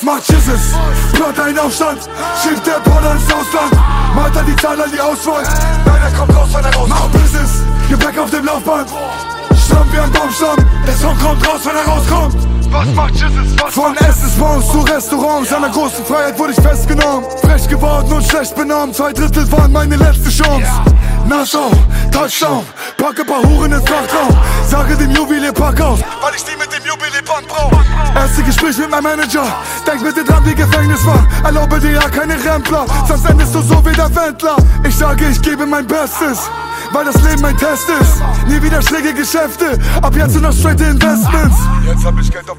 macht Jesus? Hört einen Aufstand, schiebt der Baller ins Ausland. Malt an die Zahl an die Auswahl. Nein, er kommt raus, wenn er raus. Mach Business, Gepäck auf dem Laufband. Stramm wie ein Baumstamm, der Song kommt raus, wenn er rauskommt. Was macht Jesus? Von Essensbons zu Restaurants, an der großen Freiheit wurde ich festgenommen. Frech geworden und schlecht benommen, 2/3 waren meine letzte Chance. Nassau, Touchdown, packe paar Huren ins Frachtraum. Sage dem Juwelier, pack aus, weil ich die mit dem Juwelierband brauch. Erste Gespräch mit meinem Manager, denk bitte dran, wie Gefängnis war. Erlaube dir ja keine Rempler, sonst endest du so wie der Wendler. Ich sage, ich gebe mein Bestes, weil das Leben mein Test ist. Nie wieder schräge Geschäfte, ab jetzt nur noch straight Investments. Jetzt hab ich Geld auf